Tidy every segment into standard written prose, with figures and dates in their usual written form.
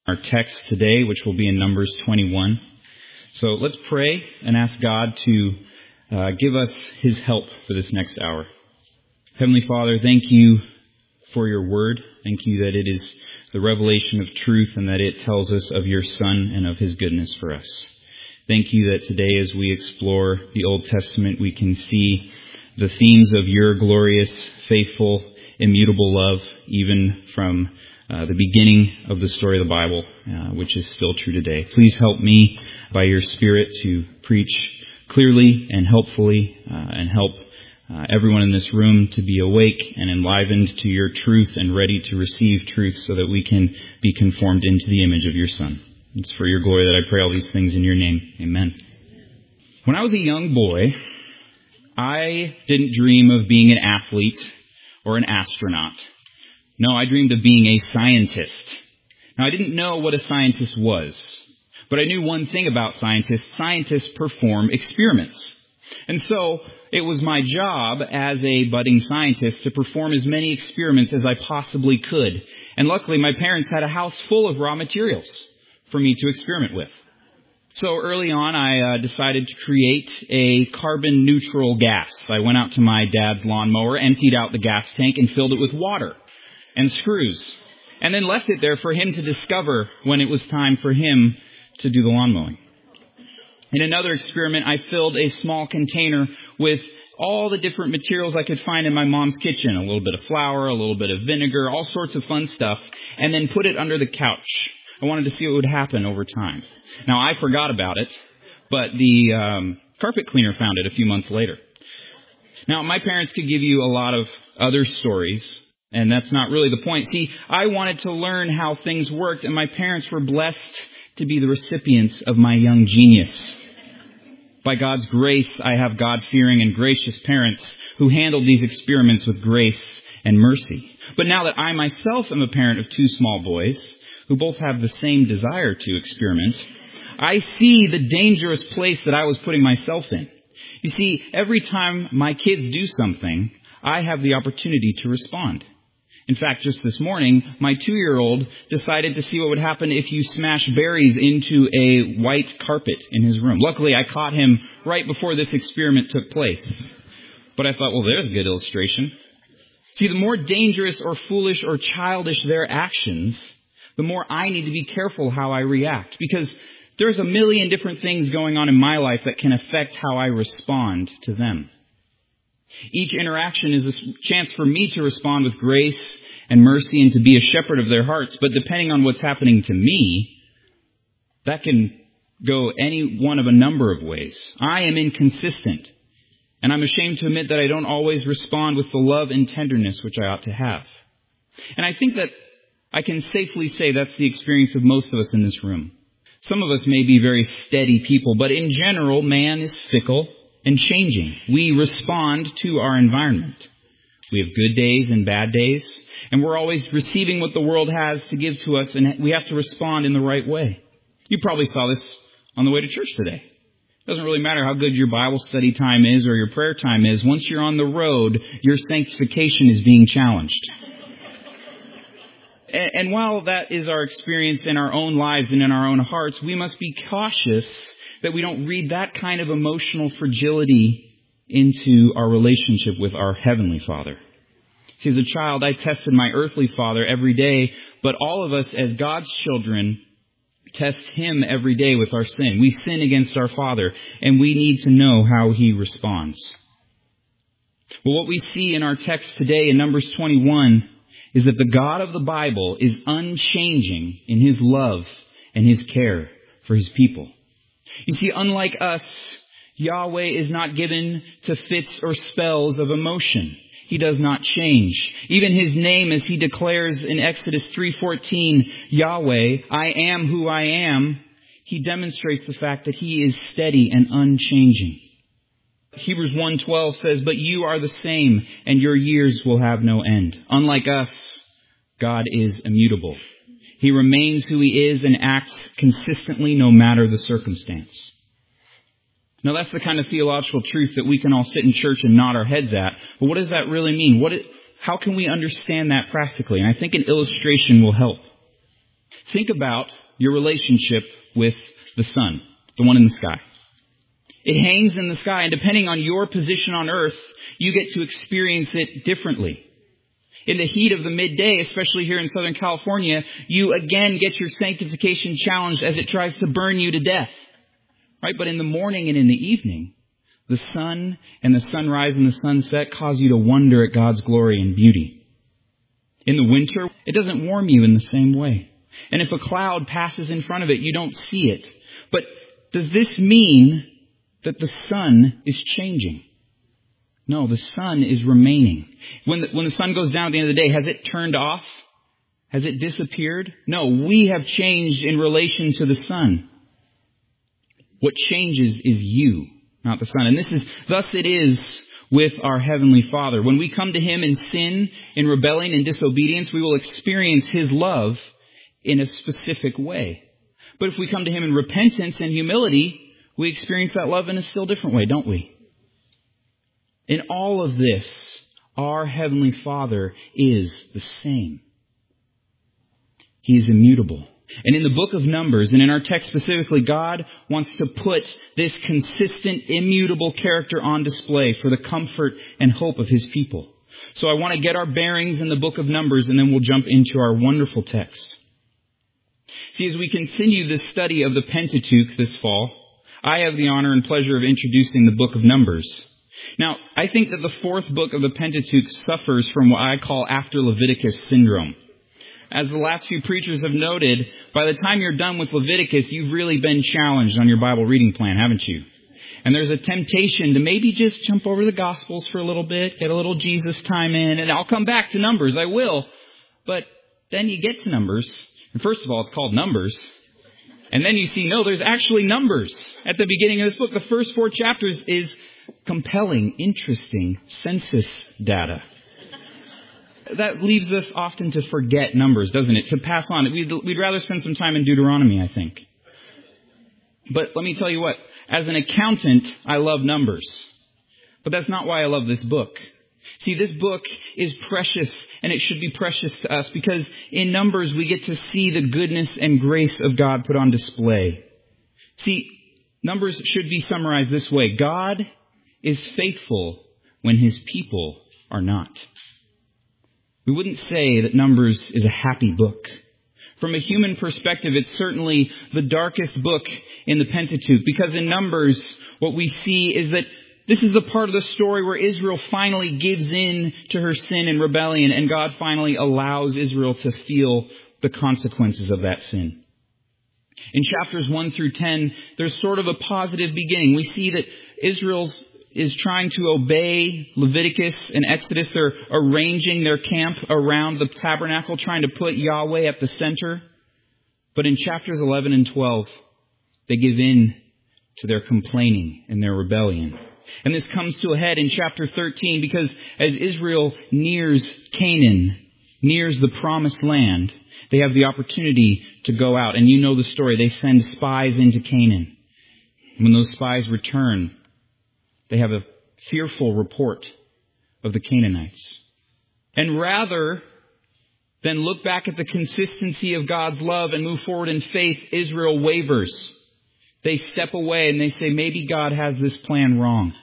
Our text today, which will be in Numbers 21. So let's pray and ask God to give us His help for this next hour. Heavenly Father, thank you for your word. Thank you that it is the revelation of truth and that it tells us of your Son and of His goodness for us. Thank you that today as we explore the Old Testament, we can see the themes of your glorious, faithful, immutable love, even from the beginning of the story of the Bible, which is still true today. Please help me by your Spirit to preach clearly and helpfully and help everyone in this room to be awake and enlivened to your truth and ready to receive truth so that we can be conformed into the image of your Son. It's for your glory that I pray all these things in your name. Amen. When I was a young boy, I didn't dream of being an athlete or an astronaut. No, I dreamed of being a scientist. Now, I didn't know what a scientist was, but I knew one thing about scientists. Scientists perform experiments. And so it was my job as a budding scientist to perform as many experiments as I possibly could. And luckily, my parents had a house full of raw materials for me to experiment with. So early on, I decided to create a carbon neutral gas. I went out to my dad's lawnmower, emptied out the gas tank, and filled it with water and screws, and then left it there for him to discover when it was time for him to do the lawn mowing. In another experiment, I filled a small container with all the different materials I could find in my mom's kitchen, a little bit of flour, a little bit of vinegar, all sorts of fun stuff, and then put it under the couch. I wanted to see what would happen over time. Now, I forgot about it, but the carpet cleaner found it a few months later. Now, my parents could give you a lot of other stories, and that's not really the point. See, I wanted to learn how things worked, and my parents were blessed to be the recipients of my young genius. By God's grace, I have God-fearing and gracious parents who handled these experiments with grace and mercy. But now that I myself am a parent of two small boys who both have the same desire to experiment, I see the dangerous place that I was putting myself in. You see, every time my kids do something, I have the opportunity to respond. In fact, just this morning, my 2-year-old decided to see what would happen if you smash berries into a white carpet in his room. Luckily, I caught him right before this experiment took place. But I thought, well, there's a good illustration. See, the more dangerous or foolish or childish their actions, the more I need to be careful how I react. Because there's a million different things going on in my life that can affect how I respond to them. Each interaction is a chance for me to respond with grace and mercy and to be a shepherd of their hearts. But depending on what's happening to me, that can go any one of a number of ways. I am inconsistent, and I'm ashamed to admit that I don't always respond with the love and tenderness which I ought to have. And I think that I can safely say that's the experience of most of us in this room. Some of us may be very steady people, but in general, man is fickle and changing. We respond to our environment. We have good days and bad days, and we're always receiving what the world has to give to us, and we have to respond in the right way. You probably saw this on the way to church today. It doesn't really matter how good your Bible study time is or your prayer time is. Once you're on the road, your sanctification is being challenged. And while that is our experience in our own lives and in our own hearts, we must be cautious that we don't read that kind of emotional fragility into our relationship with our Heavenly Father. See, as a child, I tested my earthly father every day, but all of us as God's children test Him every day with our sin. We sin against our Father, and we need to know how He responds. Well, what we see in our text today in Numbers 21 is that the God of the Bible is unchanging in His love and His care for His people. You see, unlike us, Yahweh is not given to fits or spells of emotion. He does not change. Even His name, as He declares in Exodus 3:14, Yahweh, I am who I am, He demonstrates the fact that He is steady and unchanging. Hebrews 1:12 says, but you are the same, and your years will have no end. Unlike us, God is immutable. He remains who He is and acts consistently no matter the circumstance. Now, that's the kind of theological truth that we can all sit in church and nod our heads at. But what does that really mean? How can we understand that practically? And I think an illustration will help. Think about your relationship with the sun, the one in the sky. It hangs in the sky, and depending on your position on earth, you get to experience it differently. In the heat of the midday, especially here in Southern California, you again get your sanctification challenged as it tries to burn you to death. Right? But in the morning and in the evening, the sun and the sunrise and the sunset cause you to wonder at God's glory and beauty. In the winter, it doesn't warm you in the same way. And if a cloud passes in front of it, you don't see it. But does this mean that the sun is changing? No, the sun is remaining. When the sun goes down at the end of the day, has it turned off? Has it disappeared? No, we have changed in relation to the sun. What changes is you, not the sun. And thus it is with our Heavenly Father. When we come to Him in sin, in rebellion, in disobedience, we will experience His love in a specific way. But if we come to Him in repentance and humility, we experience that love in a still different way, don't we? In all of this, our Heavenly Father is the same. He is immutable. And in the book of Numbers, and in our text specifically, God wants to put this consistent, immutable character on display for the comfort and hope of His people. So I want to get our bearings in the book of Numbers, and then we'll jump into our wonderful text. See, as we continue this study of the Pentateuch this fall, I have the honor and pleasure of introducing the book of Numbers. Now, I think that the fourth book of the Pentateuch suffers from what I call after Leviticus syndrome. As the last few preachers have noted, by the time you're done with Leviticus, you've really been challenged on your Bible reading plan, haven't you? And there's a temptation to maybe just jump over the Gospels for a little bit, get a little Jesus time in, and I'll come back to Numbers, I will. But then you get to Numbers, and first of all, it's called Numbers. And then you see, no, there's actually numbers at the beginning of this book. The first 4 chapters is compelling, interesting census data. That leaves us often to forget Numbers, doesn't it? To pass on. We'd rather spend some time in Deuteronomy, I think. But let me tell you what, as an accountant, I love Numbers. But that's not why I love this book. See, this book is precious, and it should be precious to us because in Numbers we get to see the goodness and grace of God put on display. See, Numbers should be summarized this way. God is faithful when His people are not. We wouldn't say that Numbers is a happy book. From a human perspective, it's certainly the darkest book in the Pentateuch because in Numbers, what we see is that this is the part of the story where Israel finally gives in to her sin and rebellion, and God finally allows Israel to feel the consequences of that sin. In chapters 1 through 10, there's sort of a positive beginning. We see that Israel is trying to obey Leviticus and Exodus. They're arranging their camp around the tabernacle, trying to put Yahweh at the center. But in chapters 11 and 12, they give in to their complaining and their rebellion. And this comes to a head in chapter 13 because as Israel nears Canaan, nears the promised land, they have the opportunity to go out. And you know the story. They send spies into Canaan. When those spies return, they have a fearful report of the Canaanites. And rather than look back at the consistency of God's love and move forward in faith, Israel wavers. They step away and they say, maybe God has this plan wrong.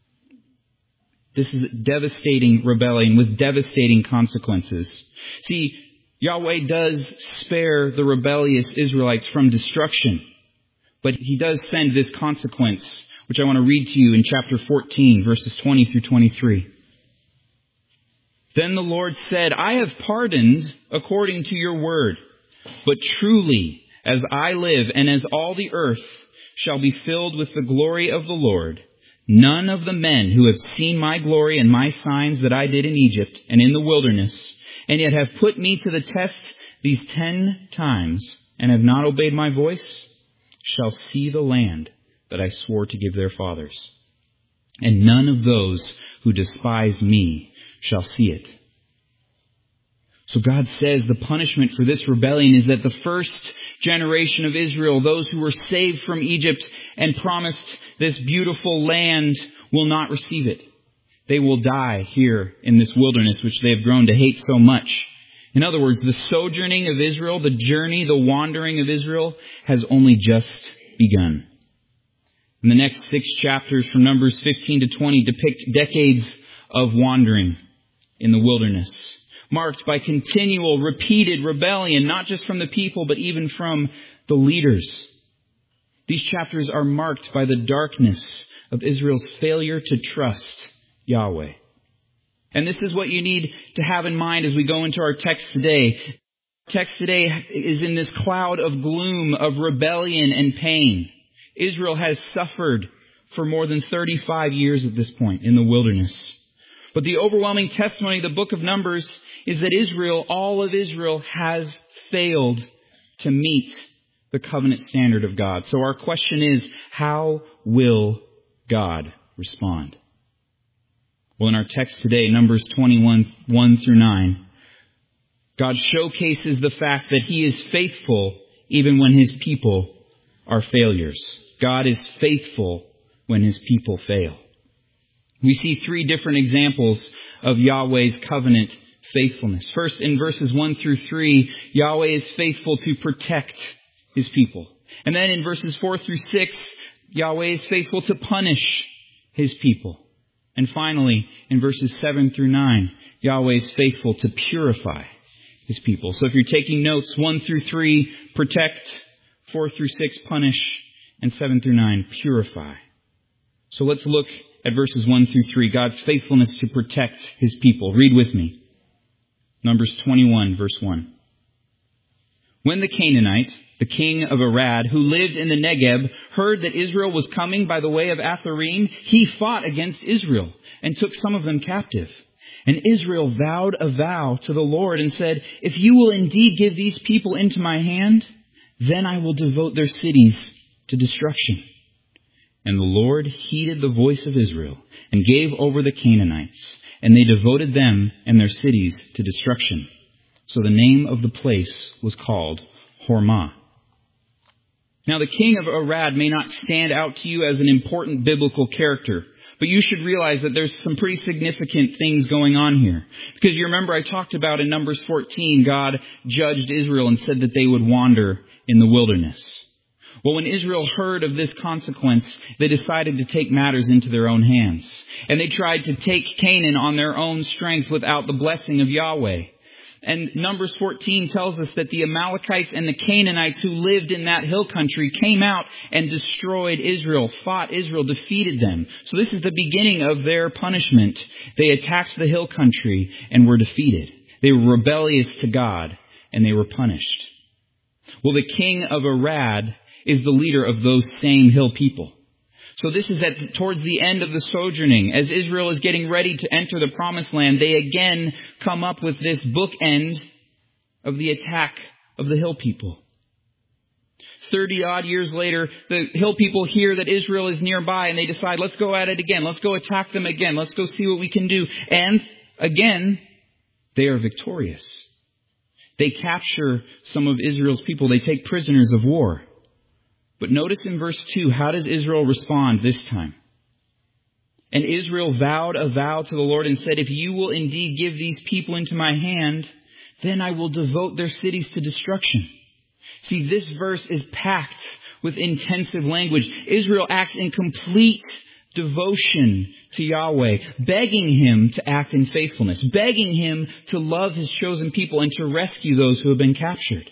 This is devastating rebellion with devastating consequences. See, Yahweh does spare the rebellious Israelites from destruction, but He does send this consequence, which I want to read to you in chapter 14, verses 20 through 23. Then the Lord said, I have pardoned according to your word, but truly, as I live and as all the earth shall be filled with the glory of the Lord, none of the men who have seen my glory and my signs that I did in Egypt and in the wilderness, and yet have put me to the test these 10 times and have not obeyed my voice, shall see the land that I swore to give their fathers. And none of those who despise me shall see it. So God says the punishment for this rebellion is that the first generation of Israel, those who were saved from Egypt and promised this beautiful land, will not receive it. They will die here in this wilderness, which they have grown to hate so much. In other words, the sojourning of Israel, the journey, the wandering of Israel has only just begun. And the next 6 chapters from Numbers 15 to 20 depict decades of wandering in the wilderness, marked by continual, repeated rebellion, not just from the people, but even from the leaders. These chapters are marked by the darkness of Israel's failure to trust Yahweh. And this is what you need to have in mind as we go into our text today. Our text today is in this cloud of gloom, of rebellion and pain. Israel has suffered for more than 35 years at this point in the wilderness. But the overwhelming testimony of the book of Numbers is that Israel, all of Israel, has failed to meet the covenant standard of God. So our question is, how will God respond? Well, in our text today, Numbers 21, 1 through 9, God showcases the fact that He is faithful even when His people are failures. God is faithful when His people fail. We see 3 different examples of Yahweh's covenant faithfulness. First, in verses 1 through 3, Yahweh is faithful to protect His people. And then in verses 4 through 6, Yahweh is faithful to punish His people. And finally, in verses 7 through 9, Yahweh is faithful to purify His people. So if you're taking notes, 1 through 3, protect, 4 through 6, punish, and 7 through 9, purify. So let's look at verses 1 through 3, God's faithfulness to protect His people. Read with me. Numbers 21, verse 1. When the Canaanite, the king of Arad, who lived in the Negeb, heard that Israel was coming by the way of Atharim, he fought against Israel and took some of them captive. And Israel vowed a vow to the Lord and said, "If you will indeed give these people into my hand, then I will devote their cities to destruction." And the Lord heeded the voice of Israel and gave over the Canaanites, and they devoted them and their cities to destruction. So the name of the place was called Hormah. Now the king of Arad may not stand out to you as an important biblical character, but you should realize that there's some pretty significant things going on here. Because you remember I talked about in Numbers 14, God judged Israel and said that they would wander in the wilderness. Well, when Israel heard of this consequence, they decided to take matters into their own hands. And they tried to take Canaan on their own strength without the blessing of Yahweh. And Numbers 14 tells us that the Amalekites and the Canaanites who lived in that hill country came out and destroyed Israel, fought Israel, defeated them. So this is the beginning of their punishment. They attacked the hill country and were defeated. They were rebellious to God and they were punished. Well, the king of Arad is the leader of those same hill people. So this is towards the end of the sojourning, as Israel is getting ready to enter the promised land, they again come up with this bookend of the attack of the hill people. 30 odd years later, the hill people hear that Israel is nearby and they decide, let's go at it again. Let's go attack them again. Let's go see what we can do. And again, they are victorious. They capture some of Israel's people. They take prisoners of war. But notice in verse 2, how does Israel respond this time? And Israel vowed a vow to the Lord and said, "If you will indeed give these people into my hand, then I will devote their cities to destruction." See, this verse is packed with intensive language. Israel acts in complete devotion to Yahweh, begging Him to act in faithfulness, begging Him to love His chosen people and to rescue those who have been captured.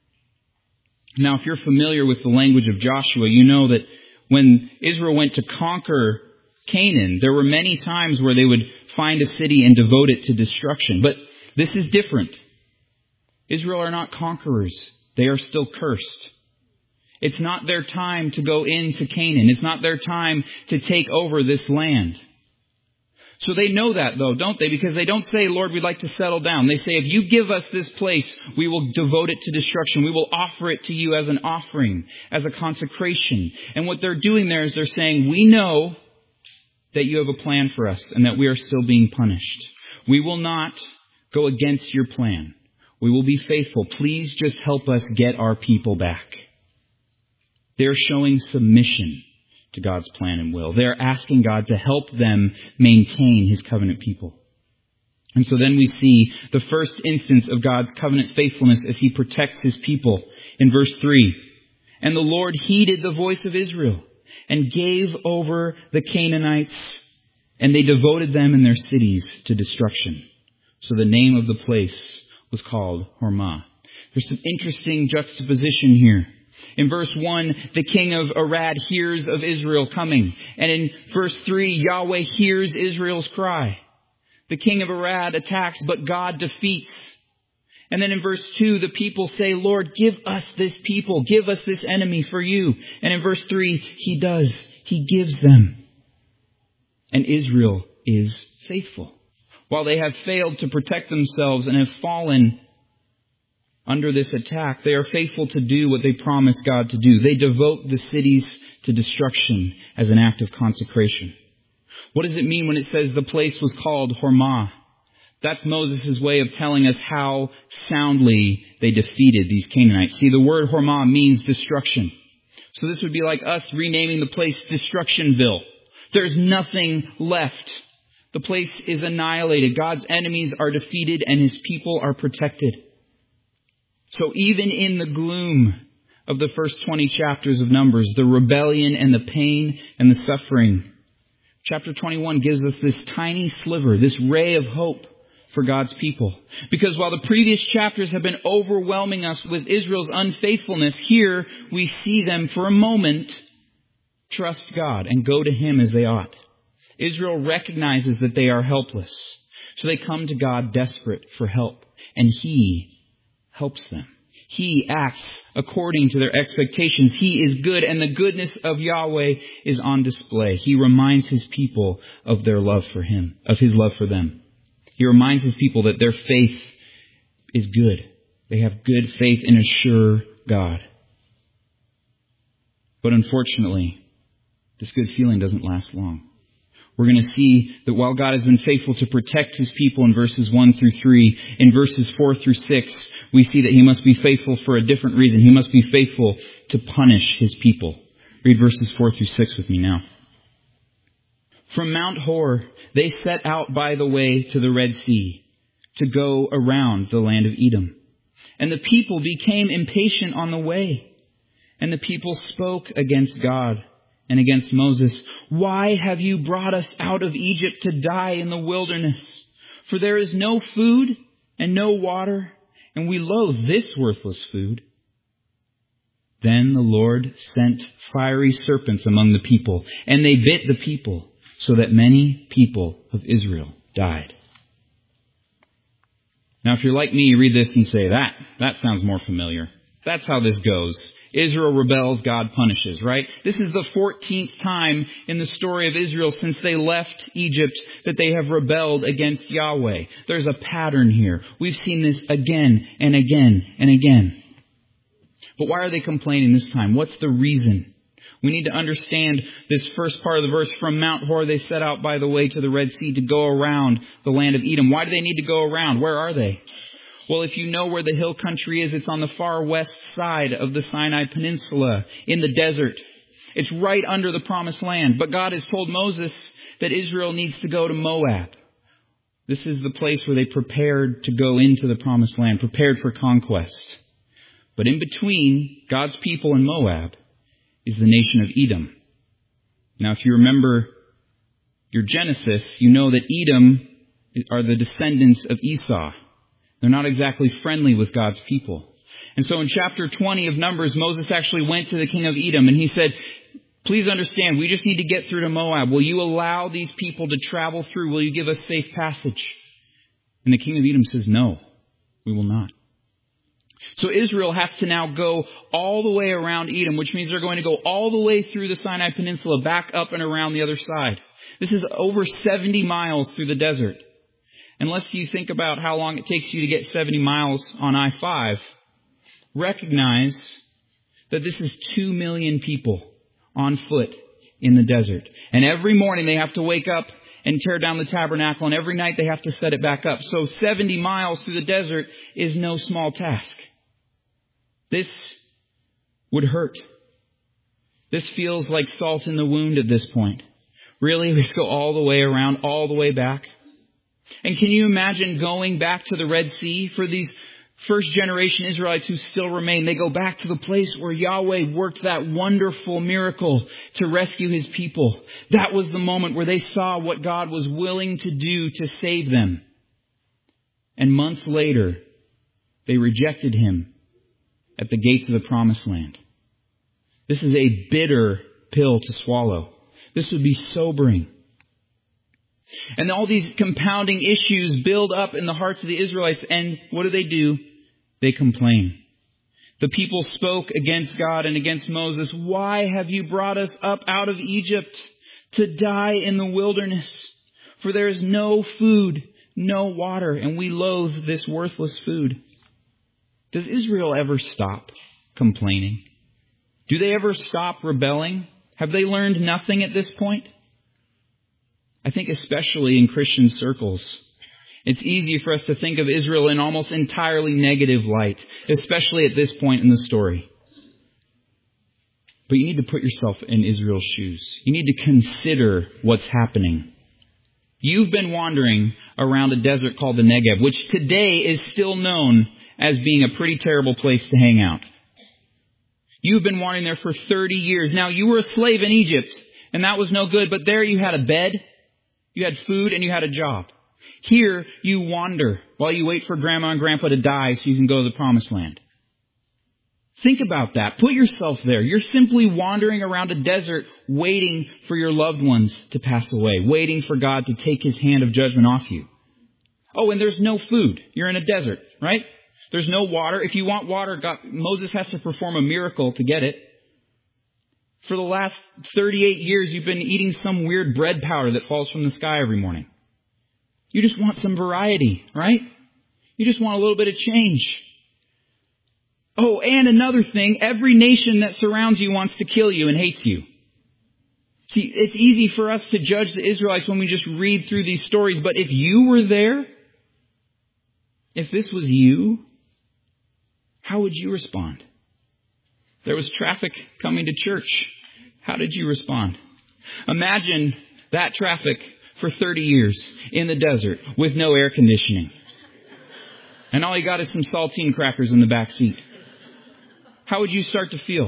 Now, if you're familiar with the language of Joshua, you know that when Israel went to conquer Canaan, there were many times where they would find a city and devote it to destruction. But this is different. Israel are not conquerors. They are still cursed. It's not their time to go into Canaan. It's not their time to take over this land. So they know that though, don't they? Because they don't say, "Lord, we'd like to settle down." They say, "If you give us this place, we will devote it to destruction. We will offer it to you as an offering, as a consecration." And what they're doing there is they're saying, "We know that you have a plan for us and that we are still being punished. We will not go against your plan. We will be faithful. Please just help us get our people back." They're showing submission to God's plan and will. They're asking God to help them maintain His covenant people. And so then we see the first instance of God's covenant faithfulness as he protects his people. In verse 3, and the Lord heeded the voice of Israel and gave over the Canaanites, and they devoted them and their cities to destruction. So the name of the place was called Hormah. There's some interesting juxtaposition here. In verse 1, the king of Arad hears of Israel coming. And in verse 3, Yahweh hears Israel's cry. The king of Arad attacks, but God defeats. And then in verse 2, the people say, Lord, give us this people. Give us this enemy for you. And in verse 3, he does. He gives them. And Israel is faithful. While they have failed to protect themselves and have fallen under this attack, they are faithful to do what they promised God to do. They devote the cities to destruction as an act of consecration. What does it mean when it says the place was called Hormah? That's Moses' way of telling us how soundly they defeated these Canaanites. See, the word Hormah means destruction. So this would be like us renaming the place Destructionville. There's nothing left. The place is annihilated. God's enemies are defeated and his people are protected. So even in the gloom of the first 20 chapters of Numbers, the rebellion and the pain and the suffering, chapter 21 gives us this tiny sliver, this ray of hope for God's people. Because while the previous chapters have been overwhelming us with Israel's unfaithfulness, here we see them for a moment trust God and go to him as they ought. Israel recognizes that they are helpless. So they come to God desperate for help. And he helps them. He acts according to their expectations. He is good, and the goodness of Yahweh is on display. He reminds his people of their love for him, of his love for them. He reminds his people that their faith is good. They have good faith in a sure God. But unfortunately, this good feeling doesn't last long. We're going to see that while God has been faithful to protect his people in verses 1 through 3, in verses 4 through 6, we see that he must be faithful for a different reason. He must be faithful to punish his people. Read verses 4 through 6 with me now. From Mount Hor, they set out by the way to the Red Sea to go around the land of Edom. And the people became impatient on the way. And the people spoke against God and against Moses. Why have you brought us out of Egypt to die in the wilderness? For there is no food and no water, and we loathe this worthless food. Then the Lord sent fiery serpents among the people, and they bit the people, so that many people of Israel died. Now, if you're like me, you read this and say, that sounds more familiar. That's how this goes. Israel rebels, God punishes, right? This is the 14th time in the story of Israel since they left Egypt that they have rebelled against Yahweh. There's a pattern here. We've seen this again and again and again. But why are they complaining this time? What's the reason? We need to understand this first part of the verse. From Mount Hor, they set out by the way to the Red Sea to go around the land of Edom. Why do they need to go around? Where are they? Well, if you know where the hill country is, it's on the far west side of the Sinai Peninsula in the desert. It's right under the promised land. But God has told Moses that Israel needs to go to Moab. This is the place where they prepared to go into the promised land, prepared for conquest. But in between God's people and Moab is the nation of Edom. Now, if you remember your Genesis, you know that Edom are the descendants of Esau. They're not exactly friendly with God's people. And so in chapter 20 of Numbers, Moses actually went to the king of Edom and he said, please understand, we just need to get through to Moab. Will you allow these people to travel through? Will you give us safe passage? And the king of Edom says, no, we will not. So Israel has to now go all the way around Edom, which means they're going to go all the way through the Sinai Peninsula, back up and around the other side. This is over 70 miles through the desert. Unless you think about how long it takes you to get 70 miles on I-5, recognize that this is 2 million people on foot in the desert. And every morning they have to wake up and tear down the tabernacle, and every night they have to set it back up. So 70 miles through the desert is no small task. This would hurt. This feels like salt in the wound at this point. Really? We just go all the way around, all the way back? And can you imagine going back to the Red Sea for these first generation Israelites who still remain? They go back to the place where Yahweh worked that wonderful miracle to rescue his people. That was the moment where they saw what God was willing to do to save them. And months later, they rejected him at the gates of the Promised Land. This is a bitter pill to swallow. This would be sobering. And all these compounding issues build up in the hearts of the Israelites. And what do? They complain. The people spoke against God and against Moses. Why have you brought us up out of Egypt to die in the wilderness? For there is no food, no water, and we loathe this worthless food. Does Israel ever stop complaining? Do they ever stop rebelling? Have they learned nothing at this point? I think especially in Christian circles, it's easy for us to think of Israel in almost entirely negative light, especially at this point in the story. But you need to put yourself in Israel's shoes. You need to consider what's happening. You've been wandering around a desert called the Negev, which today is still known as being a pretty terrible place to hang out. You've been wandering there for 30 years. Now, you were a slave in Egypt, and that was no good, but there you had a bed, you had food, and you had a job. Here, you wander while you wait for Grandma and Grandpa to die so you can go to the Promised Land. Think about that. Put yourself there. You're simply wandering around a desert waiting for your loved ones to pass away, waiting for God to take his hand of judgment off you. Oh, and there's no food. You're in a desert, right? There's no water. If you want water, Moses has to perform a miracle to get it. For the last 38 years, you've been eating some weird bread powder that falls from the sky every morning. You just want some variety, right? You just want a little bit of change. Oh, and another thing, every nation that surrounds you wants to kill you and hates you. See, it's easy for us to judge the Israelites when we just read through these stories, but if you were there, if this was you, how would you respond? There was traffic coming to church. How did you respond? Imagine that traffic for 30 years in the desert with no air conditioning. And all you got is some saltine crackers in the back seat. How would you start to feel?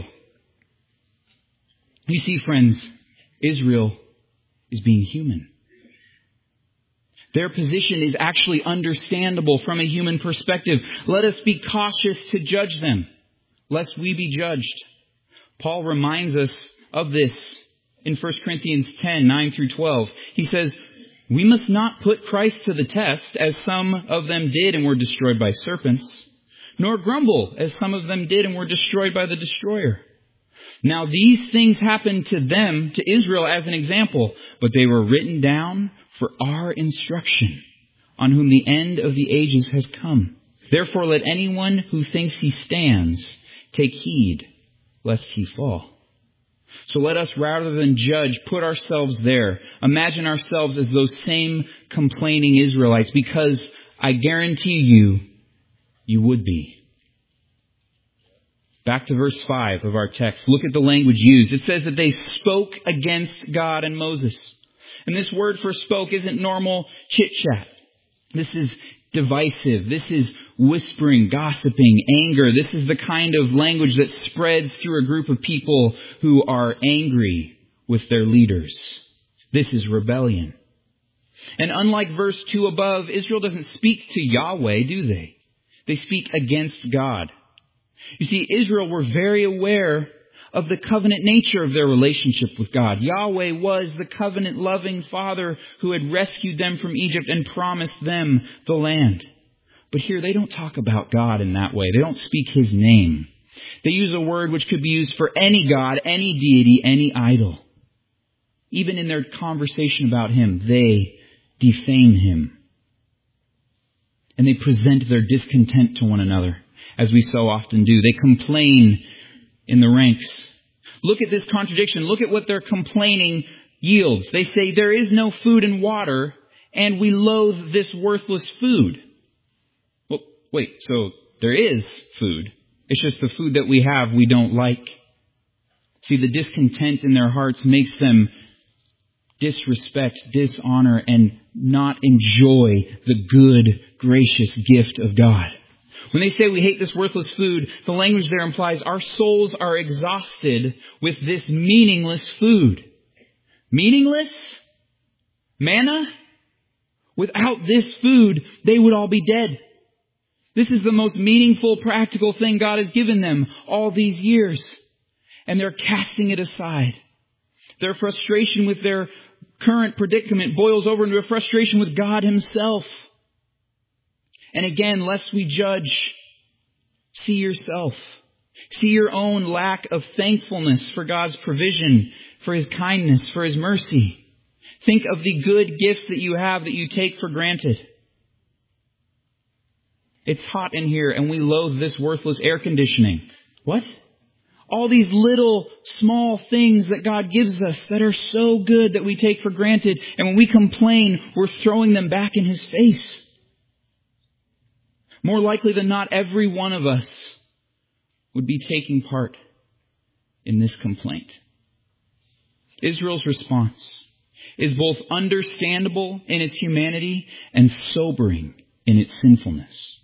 You see, friends, Israel is being human. Their position is actually understandable from a human perspective. Let us be cautious to judge them, lest we be judged. Paul reminds us of this in 1 Corinthians 10, 9 through 12. He says, we must not put Christ to the test, as some of them did and were destroyed by serpents, nor grumble, as some of them did and were destroyed by the destroyer. Now these things happened to them, to Israel, as an example, but they were written down for our instruction, on whom the end of the ages has come. Therefore let anyone who thinks he stands take heed, lest he fall. So let us, rather than judge, put ourselves there. Imagine ourselves as those same complaining Israelites, because I guarantee you, you would be. Back to verse 5 of our text. Look at the language used. It says that they spoke against God and Moses. And this word for spoke isn't normal chit-chat. This is divisive. This is whispering, gossiping, anger. This is the kind of language that spreads through a group of people who are angry with their leaders. This is rebellion. And unlike verse 2 above, Israel doesn't speak to Yahweh, do they? They speak against God. You see, Israel were very aware of the covenant nature of their relationship with God. Yahweh was the covenant-loving Father who had rescued them from Egypt and promised them the land. But here they don't talk about God in that way. They don't speak his name. They use a word which could be used for any god, any deity, any idol. Even in their conversation about him, they defame him. And they present their discontent to one another, as we so often do. They complain in the ranks. Look at this contradiction. Look at what their complaining yields. They say there is no food and water, and we loathe this worthless food. Well, wait, so there is food. It's just the food that we have we don't like. See, the discontent in their hearts makes them disrespect, dishonor, and not enjoy the good, gracious gift of God. When they say we hate this worthless food, the language there implies our souls are exhausted with this meaningless food. Meaningless? Manna? Without this food, they would all be dead. This is the most meaningful, practical thing God has given them all these years. And they're casting it aside. Their frustration with their current predicament boils over into a frustration with God Himself. And again, lest we judge, see yourself. See your own lack of thankfulness for God's provision, for His kindness, for His mercy. Think of the good gifts that you have that you take for granted. It's hot in here and we loathe this worthless air conditioning. What? All these little small things that God gives us that are so good that we take for granted. And when we complain, we're throwing them back in His face. More likely than not, every one of us would be taking part in this complaint. Israel's response is both understandable in its humanity and sobering in its sinfulness.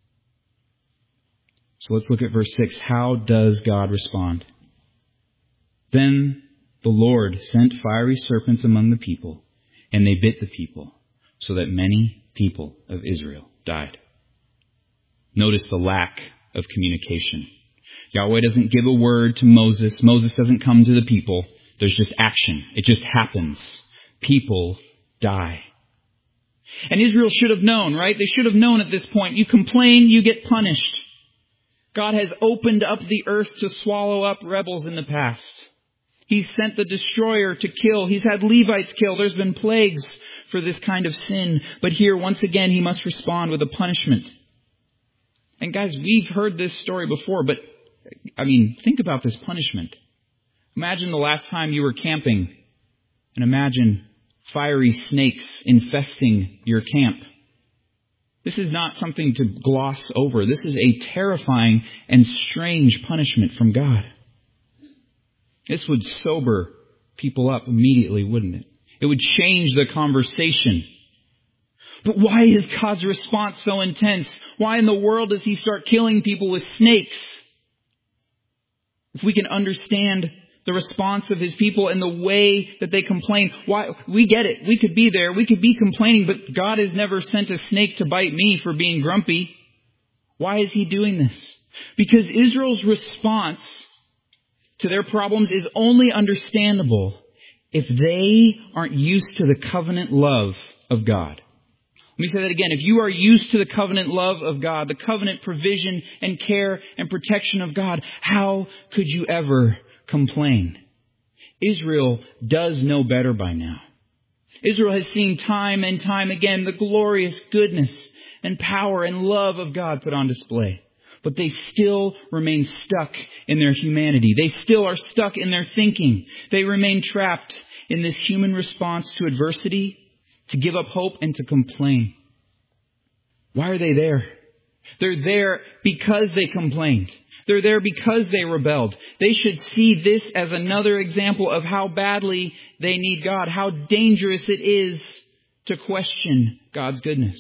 So let's look at verse 6. How does God respond? Then the Lord sent fiery serpents among the people, and they bit the people, so that many people of Israel died. Notice the lack of communication. Yahweh doesn't give a word to Moses. Moses doesn't come to the people. There's just action. It just happens. People die. And Israel should have known, right? They should have known at this point. You complain, you get punished. God has opened up the earth to swallow up rebels in the past. He's sent the destroyer to kill. He's had Levites kill. There's been plagues for this kind of sin. But here, once again, He must respond with a punishment. And guys, we've heard this story before, but think about this punishment. Imagine the last time you were camping, and imagine fiery snakes infesting your camp. This is not something to gloss over. This is a terrifying and strange punishment from God. This would sober people up immediately, wouldn't it? It would change the conversation. But why is God's response so intense? Why in the world does He start killing people with snakes? If we can understand the response of His people and the way that they complain. Why? We get it. We could be there. We could be complaining, but God has never sent a snake to bite me for being grumpy. Why is He doing this? Because Israel's response to their problems is only understandable if they aren't used to the covenant love of God. Let me say that again. If you are used to the covenant love of God, the covenant provision and care and protection of God, how could you ever complain? Israel does know better by now. Israel has seen time and time again the glorious goodness and power and love of God put on display. But they still remain stuck in their humanity. They still are stuck in their thinking. They remain trapped in this human response to adversity, to give up hope and to complain. Why are they there? They're there because they complained. They're there because they rebelled. They should see this as another example of how badly they need God, how dangerous it is to question God's goodness.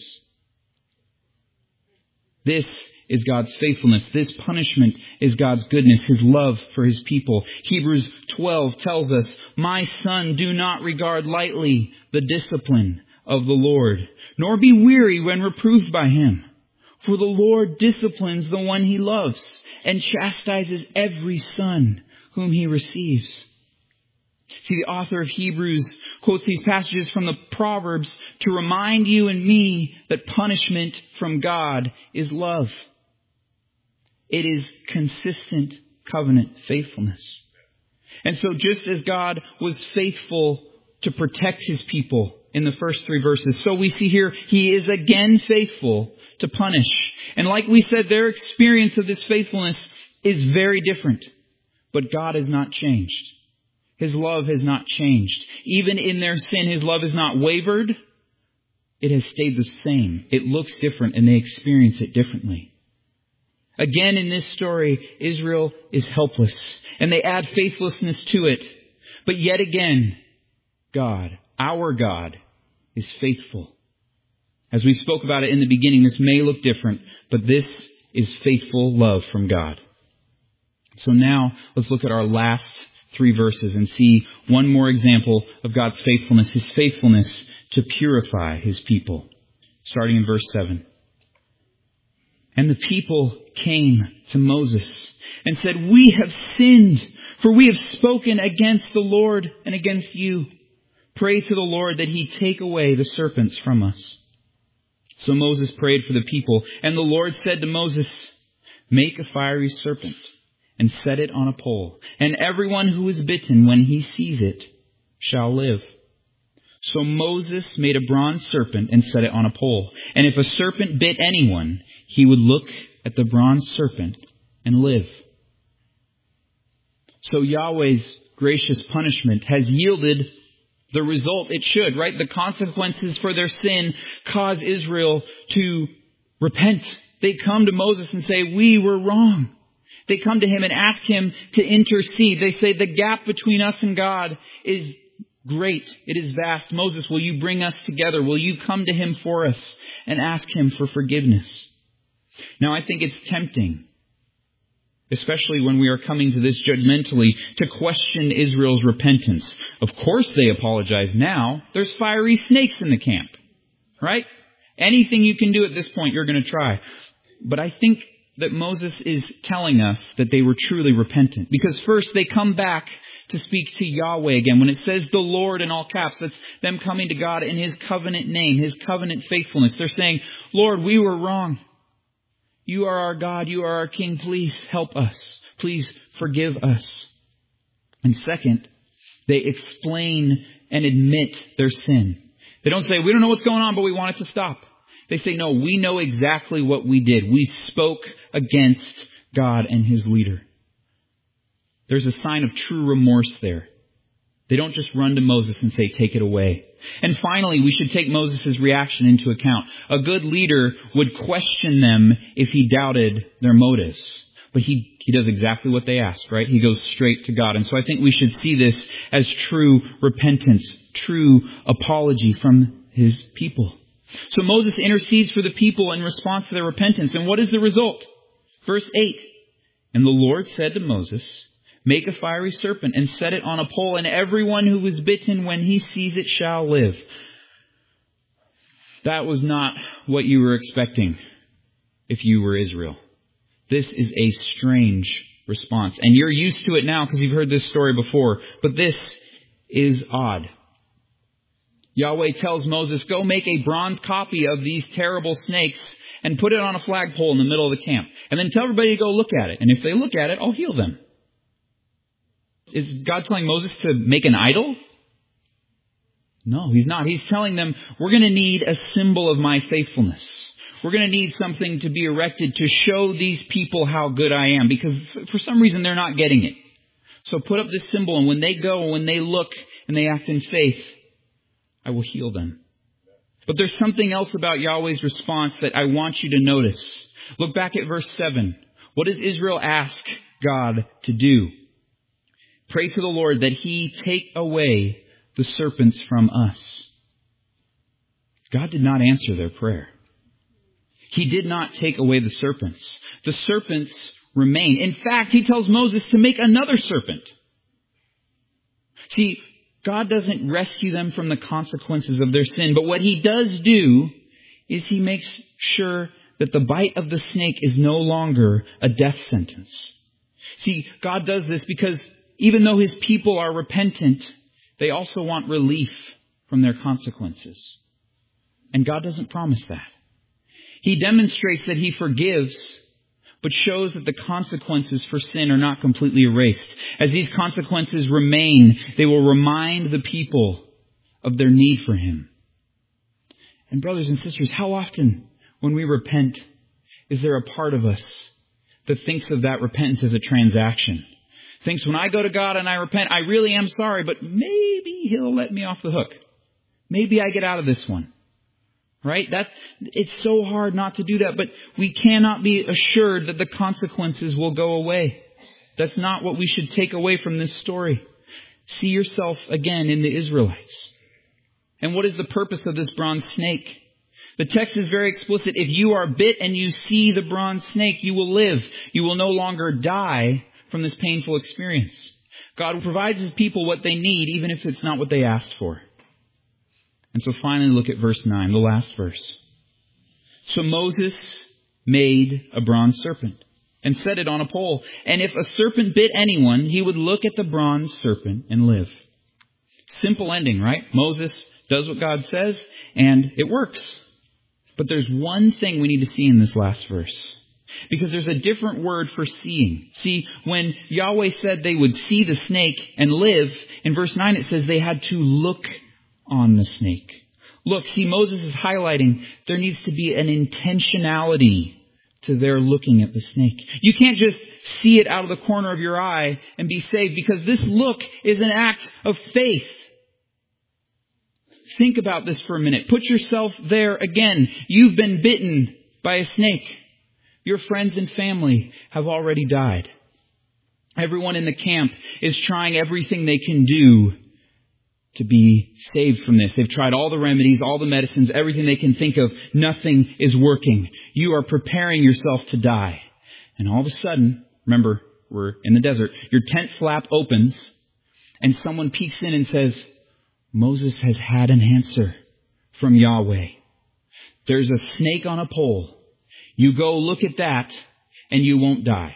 This is God's faithfulness. This punishment is God's goodness, His love for His people. Hebrews 12 tells us, "My son, do not regard lightly the discipline of the Lord, nor be weary when reproved by Him. For the Lord disciplines the one He loves and chastises every son whom He receives." See, the author of Hebrews quotes these passages from the Proverbs to remind you and me that punishment from God is love. It is consistent covenant faithfulness. And so just as God was faithful to protect His people in the first 3 verses, so we see here He is again faithful to punish. And like we said, their experience of this faithfulness is very different. But God has not changed. His love has not changed. Even in their sin, His love has not wavered. It has stayed the same. It looks different and they experience it differently. Again, in this story, Israel is helpless and they add faithlessness to it. But yet again, God, our God, is faithful. As we spoke about it in the beginning, this may look different, but this is faithful love from God. So now let's look at our last 3 verses and see one more example of God's faithfulness, His faithfulness to purify His people. Starting in verse 7. And the people came to Moses and said, "We have sinned, for we have spoken against the Lord and against you. Pray to the Lord that He take away the serpents from us." So Moses prayed for the people, and the Lord said to Moses, "Make a fiery serpent and set it on a pole, and everyone who is bitten when he sees it shall live." So Moses made a bronze serpent and set it on a pole. And if a serpent bit anyone, he would look at the bronze serpent and live. So Yahweh's gracious punishment has yielded the result it should, right? The consequences for their sin cause Israel to repent. They come to Moses and say, "We were wrong." They come to him and ask him to intercede. They say, "The gap between us and God is great. It is vast. Moses, will you bring us together? Will you come to Him for us and ask Him for forgiveness?" Now, I think it's tempting, especially when we are coming to this judgmentally, to question Israel's repentance. Of course they apologize now. There's fiery snakes in the camp, right? Anything you can do at this point, you're going to try. But I think that Moses is telling us that they were truly repentant. Because first, they come back to speak to Yahweh again. When it says the Lord in all caps, that's them coming to God in His covenant name, His covenant faithfulness. They're saying, "Lord, we were wrong. You are our God. You are our King. Please help us. Please forgive us." And second, they explain and admit their sin. They don't say, "We don't know what's going on, but we want it to stop." They say, "No, we know exactly what we did. We spoke against God and His leader." There's a sign of true remorse there. They don't just run to Moses and say, "Take it away." And finally, we should take Moses' reaction into account. A good leader would question them if he doubted their motives. But he does exactly what they ask, right? He goes straight to God. And so I think we should see this as true repentance, true apology from his people. So Moses intercedes for the people in response to their repentance. And what is the result? Verse 8. And the Lord said to Moses, "Make a fiery serpent and set it on a pole, and everyone who is bitten when he sees it shall live." That was not what you were expecting if you were Israel. This is a strange response. And you're used to it now because you've heard this story before. But this is odd. Yahweh tells Moses, "Go make a bronze copy of these terrible snakes and put it on a flagpole in the middle of the camp. And then tell everybody to go look at it. And if they look at it, I'll heal them." Is God telling Moses to make an idol? No, He's not. He's telling them, we're going to need a symbol of my faithfulness. We're going to need something to be erected to show these people how good I am. Because for some reason, they're not getting it. So put up this symbol, and when they go, when they look, and they act in faith, I will heal them. But there's something else about Yahweh's response that I want you to notice. Look back at verse 7. What does Israel ask God to do? Pray to the Lord that He take away the serpents from us. God did not answer their prayer. He did not take away the serpents. The serpents remain. In fact, He tells Moses to make another serpent. See, God doesn't rescue them from the consequences of their sin, but what He does do is He makes sure that the bite of the snake is no longer a death sentence. See, God does this because even though His people are repentant, they also want relief from their consequences. And God doesn't promise that. He demonstrates that He forgives, but shows that the consequences for sin are not completely erased. As these consequences remain, they will remind the people of their need for Him. And brothers and sisters, how often when we repent, is there a part of us that thinks of that repentance as a transaction? Thinks, when I go to God and I repent, I really am sorry, but maybe He'll let me off the hook. Maybe I get out of this one. Right? It's so hard not to do that, but we cannot be assured that the consequences will go away. That's not what we should take away from this story. See yourself again in the Israelites. And what is the purpose of this bronze snake? The text is very explicit. If you are bit and you see the bronze snake, you will live. You will no longer die from this painful experience. God provides His people what they need, even if it's not what they asked for. And so finally look at verse 9, the last verse. So Moses made a bronze serpent and set it on a pole. And if a serpent bit anyone, he would look at the bronze serpent and live. Simple ending, right? Moses does what God says and it works. But there's one thing we need to see in this last verse. Because there's a different word for seeing. See, when Yahweh said they would see the snake and live, in verse 9 it says they had to look on the snake. Look, see, Moses is highlighting there needs to be an intentionality to their looking at the snake. You can't just see it out of the corner of your eye and be saved, because this look is an act of faith. Think about this for a minute. Put yourself there again. You've been bitten by a snake. Your friends and family have already died. Everyone in the camp is trying everything they can do to be saved from this. They've tried all the remedies, all the medicines, everything they can think of. Nothing is working. You are preparing yourself to die. And all of a sudden, remember, we're in the desert, your tent flap opens and someone peeks in and says, Moses has had an answer from Yahweh. There's a snake on a pole. You go look at that and you won't die.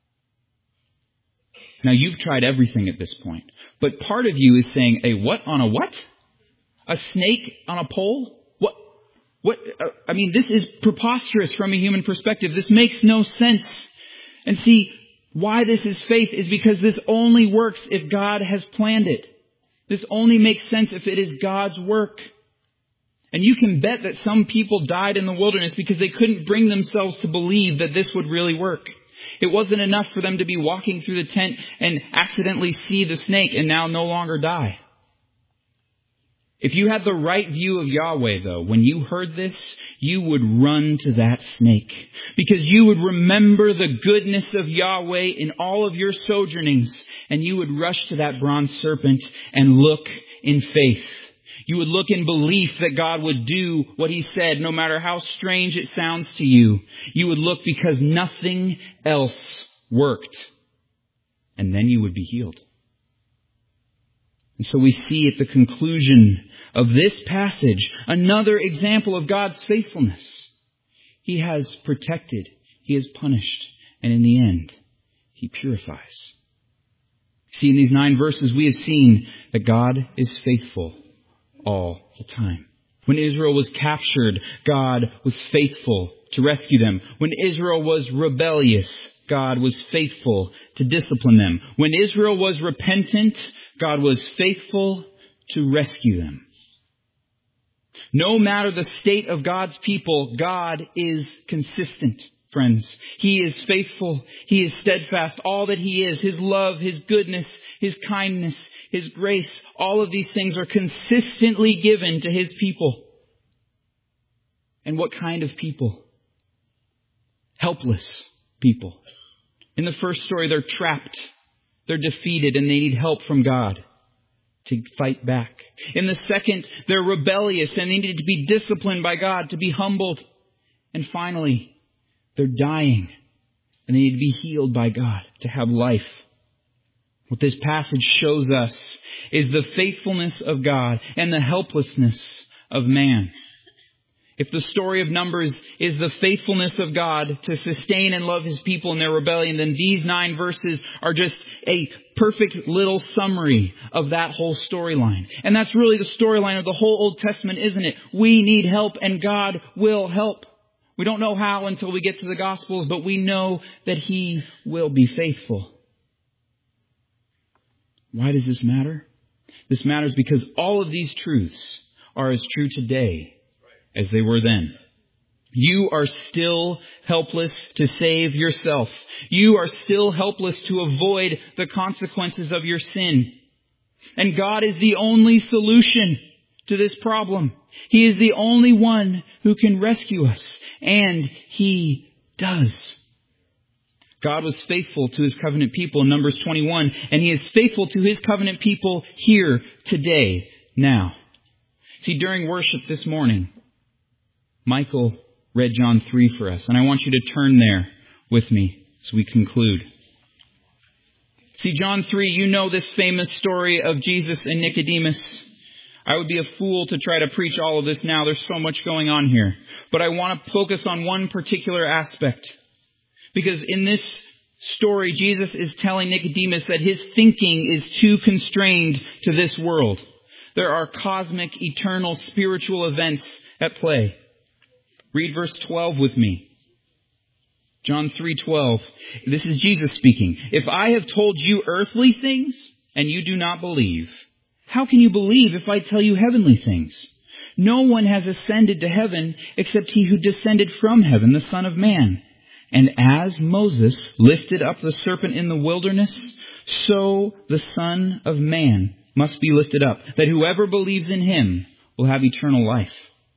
Now you've tried everything at this point. But part of you is saying, a what on a what? A snake on a pole? What? I mean, this is preposterous from a human perspective. This makes no sense. And see, why this is faith is because this only works if God has planned it. This only makes sense if it is God's work. And you can bet that some people died in the wilderness because they couldn't bring themselves to believe that this would really work. It wasn't enough for them to be walking through the tent and accidentally see the snake and now no longer die. If you had the right view of Yahweh, though, when you heard this, you would run to that snake. Because you would remember the goodness of Yahweh in all of your sojournings. And you would rush to that bronze serpent and look in faith. You would look in belief that God would do what He said, no matter how strange it sounds to you. You would look because nothing else worked. And then you would be healed. And so we see at the conclusion of this passage another example of God's faithfulness. He has protected, He has punished, and in the end, He purifies. See, in these 9 verses, we have seen that God is faithful all the time. When Israel was captured, God was faithful to rescue them. When Israel was rebellious, God was faithful to discipline them. When Israel was repentant, God was faithful to rescue them. No matter the state of God's people, God is consistent, friends. He is faithful. He is steadfast. All that He is, His love, His goodness, His kindness, His grace, all of these things are consistently given to His people. And what kind of people? Helpless people. In the first story, they're trapped. They're defeated and they need help from God to fight back. In the second, they're rebellious and they need to be disciplined by God to be humbled. And finally, they're dying and they need to be healed by God to have life. What this passage shows us is the faithfulness of God and the helplessness of man. If the story of Numbers is the faithfulness of God to sustain and love His people in their rebellion, then these 9 verses are just a perfect little summary of that whole storyline. And that's really the storyline of the whole Old Testament, isn't it? We need help and God will help. We don't know how until we get to the Gospels, but we know that He will be faithful. Why does this matter? This matters because all of these truths are as true today as they were then. You are still helpless to save yourself. You are still helpless to avoid the consequences of your sin. And God is the only solution to this problem. He is the only one who can rescue us. And He does. God was faithful to His covenant people in Numbers 21. And He is faithful to His covenant people here, today, now. See, during worship this morning, Michael read John 3 for us, and I want you to turn there with me as we conclude. See, John 3, you know this famous story of Jesus and Nicodemus. I would be a fool to try to preach all of this now. There's so much going on here. But I want to focus on one particular aspect. Because in this story, Jesus is telling Nicodemus that his thinking is too constrained to this world. There are cosmic, eternal, spiritual events at play. Read verse 12 with me. John 3:12. This is Jesus speaking. If I have told you earthly things and you do not believe, how can you believe if I tell you heavenly things? No one has ascended to heaven except he who descended from heaven, the Son of Man. And as Moses lifted up the serpent in the wilderness, so the Son of Man must be lifted up, that whoever believes in him will have eternal life.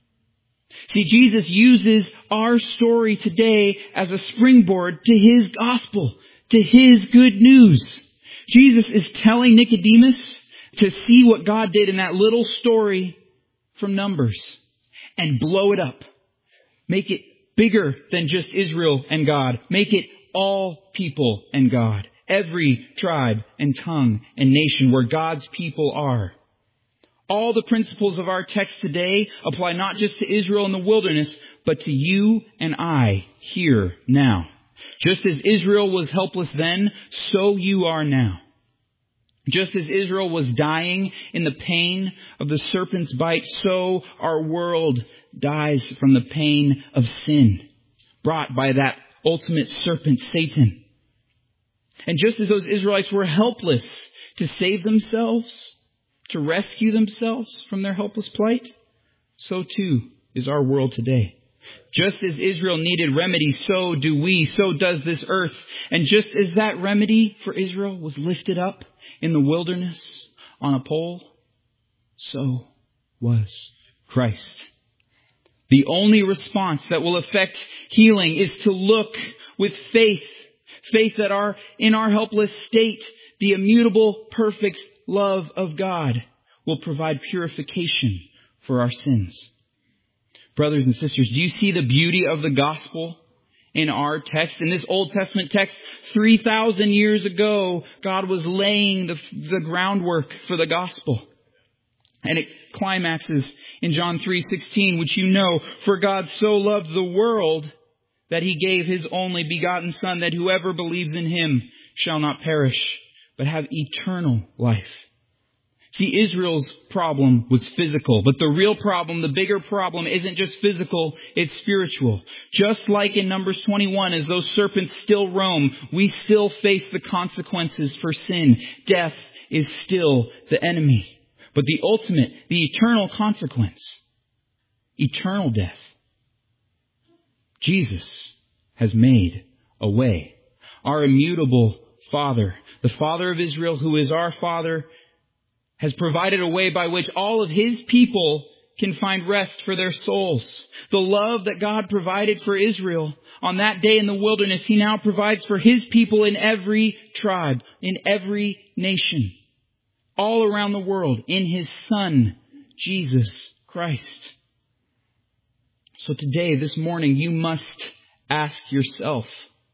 See, Jesus uses our story today as a springboard to his gospel, to his good news. Jesus is telling Nicodemus to see what God did in that little story from Numbers and blow it up. Make it bigger than just Israel and God. Make it all people and God. Every tribe and tongue and nation where God's people are. All the principles of our text today apply not just to Israel in the wilderness, but to you and I here now. Just as Israel was helpless then, so you are now. Just as Israel was dying in the pain of the serpent's bite, so our world dies from the pain of sin brought by that ultimate serpent, Satan. And just as those Israelites were helpless to save themselves, to rescue themselves from their helpless plight, so too is our world today. Just as Israel needed remedy, so do we, so does this earth. And just as that remedy for Israel was lifted up in the wilderness on a pole, so was Christ. The only response that will affect healing is to look with faith. Faith that in our helpless state, the immutable, perfect love of God will provide purification for our sins. Brothers and sisters, do you see the beauty of the gospel in our text? In this Old Testament text, 3,000 years ago, God was laying the groundwork for the gospel. And it climaxes in John 3:16, which you know, for God so loved the world that he gave his only begotten Son, that whoever believes in him shall not perish, but have eternal life. See, Israel's problem was physical, but the real problem, the bigger problem, isn't just physical, it's spiritual. Just like in Numbers 21, as those serpents still roam, we still face the consequences for sin. Death is still the enemy. But the ultimate, the eternal consequence, eternal death, Jesus has made a way. Our immutable Father, the Father of Israel, who is our Father, has provided a way by which all of his people can find rest for their souls. The love that God provided for Israel on that day in the wilderness, he now provides for his people in every tribe, in every nation, all around the world, in his Son, Jesus Christ. So today, this morning, you must ask yourself,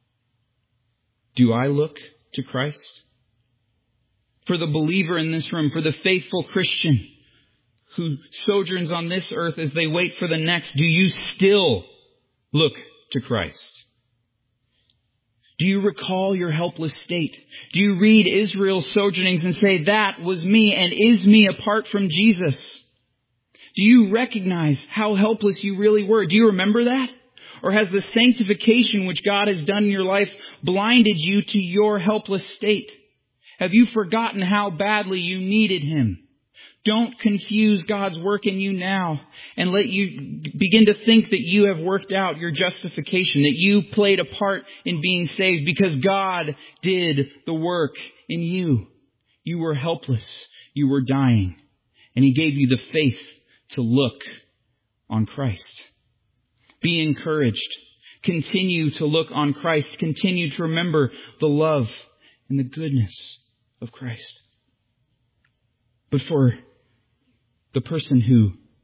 do I look to Christ? For the believer in this room, for the faithful Christian who sojourns on this earth as they wait for the next, do you still look to Christ? Do you recall your helpless state? Do you read Israel's sojournings and say, that was me and is me apart from Jesus? Do you recognize how helpless you really were? Do you remember that? Or has the sanctification which God has done in your life blinded you to your helpless state? Have you forgotten how badly you needed him? Don't confuse God's work in you now and let you begin to think that you have worked out your justification, that you played a part in being saved because God did the work in you. You were helpless. You were dying. And he gave you the faith to look on Christ. Be encouraged. Continue to look on Christ. Continue to remember the love and the goodness of Christ. But for the person who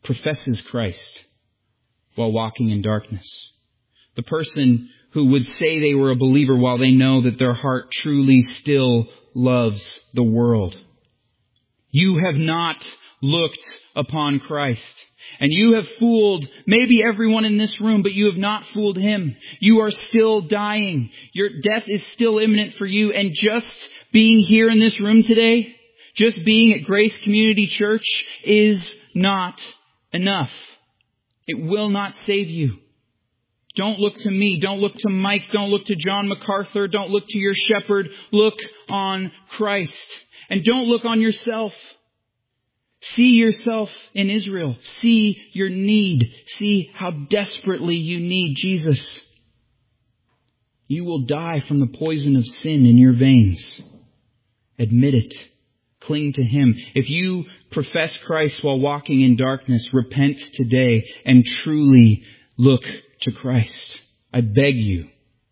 professes Christ while walking in darkness. The person who would say they were a believer while they know that their heart truly still loves the world. You have not looked upon Christ. And you have fooled maybe everyone in this room, but you have not fooled Him. You are still dying. Your death is still imminent for you. And just being here in this room today, just being at Grace Community Church is not enough. It will not save you. Don't look to me. Don't look to Mike. Don't look to John MacArthur. Don't look to your shepherd. Look on Christ. And don't look on yourself. See yourself in Israel. See your need. See how desperately you need Jesus. You will die from the poison of sin in your veins. Admit it. Cling to Him. If you profess Christ while walking in darkness, repent today and truly look to Christ. I beg you.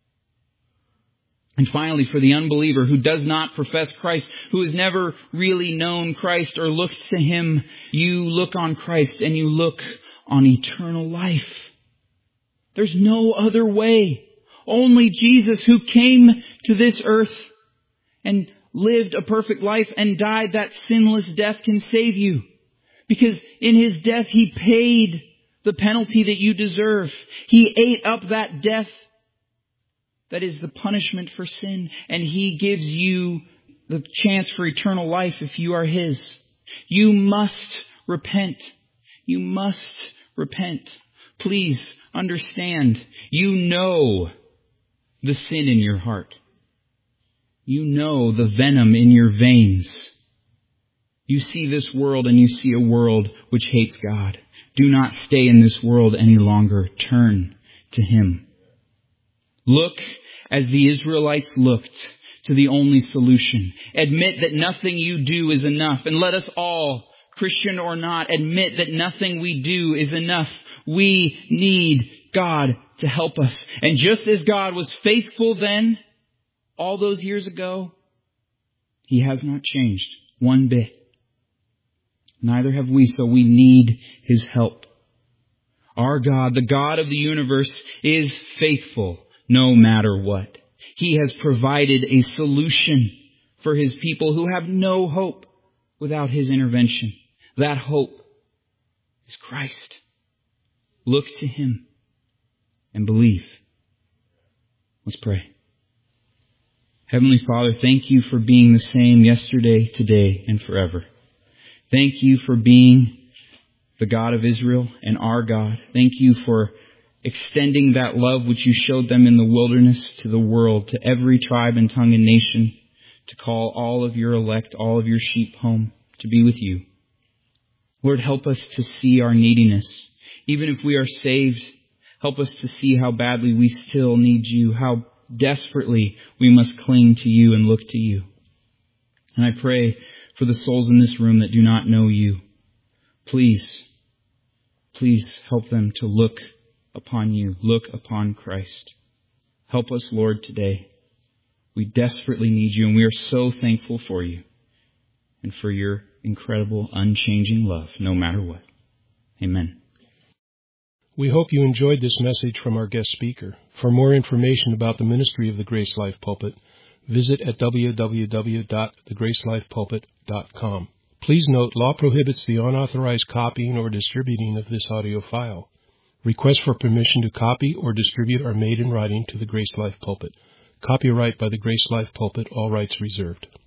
And finally, for the unbeliever who does not profess Christ, who has never really known Christ or looked to Him, you look on Christ and you look on eternal life. There's no other way. Only Jesus, who came to this earth and lived a perfect life and died that sinless death, can save you. Because in His death, He paid the penalty that you deserve. He ate up that death that is the punishment for sin. And He gives you the chance for eternal life if you are His. You must repent. You must repent. Please understand. You know the sin in your heart. You know the venom in your veins. You see this world and you see a world which hates God. Do not stay in this world any longer. Turn to Him. Look as the Israelites looked to the only solution. Admit that nothing you do is enough. And let us all, Christian or not, admit that nothing we do is enough. We need God to help us. And just as God was faithful then, all those years ago, He has not changed one bit. Neither have we, so we need His help. Our God, the God of the universe, is faithful no matter what. He has provided a solution for His people who have no hope without His intervention. That hope is Christ. Look to Him and believe. Let's pray. Heavenly Father, thank You for being the same yesterday, today, and forever. Thank You for being the God of Israel and our God. Thank You for extending that love which You showed them in the wilderness to the world, to every tribe and tongue and nation, to call all of Your elect, all of Your sheep home, to be with You. Lord, help us to see our neediness. Even if we are saved, help us to see how badly we still need You, how desperately we must cling to You and look to You. And I pray for the souls in this room that do not know You. Please help them to look upon You, look upon Christ. Help us, Lord, today. We desperately need You, and we are so thankful for You and for Your incredible, unchanging love, no matter what. Amen. We hope you enjoyed this message from our guest speaker. For more information about the ministry of the Grace Life Pulpit, visit at www.thegracelifepulpit.com. Please note, law prohibits the unauthorized copying or distributing of this audio file. Requests for permission to copy or distribute are made in writing to the Grace Life Pulpit. Copyright by the Grace Life Pulpit, all rights reserved.